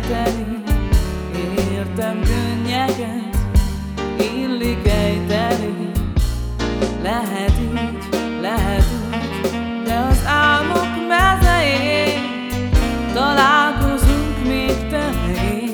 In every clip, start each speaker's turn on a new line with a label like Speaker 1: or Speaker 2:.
Speaker 1: ejteni, értem könnyeket, illik ejteni. Lehet így, lehet úgy, de az álmok mezején találkozunk még te meg én.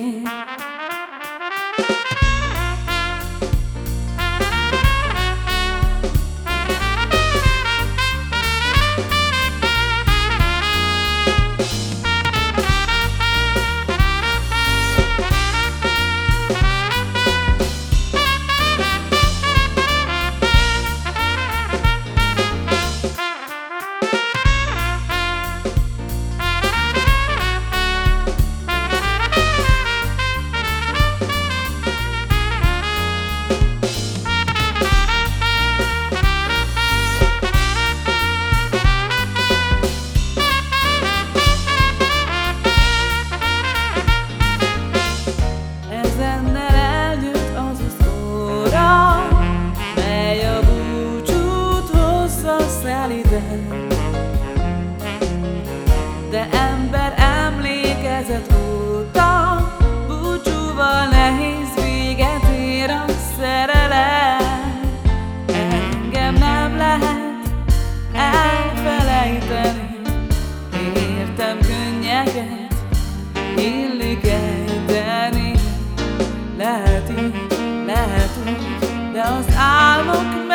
Speaker 1: Ezennel eljött az az óra, mely a búcsút hozza szeliden. De ember emlékezet óta búcsúval nehéz véget ér a szerelem. Engem nem lehet elfelejteni, értem könnyeket, illik ejteni. Lehet így, lehet úgy, de az álmok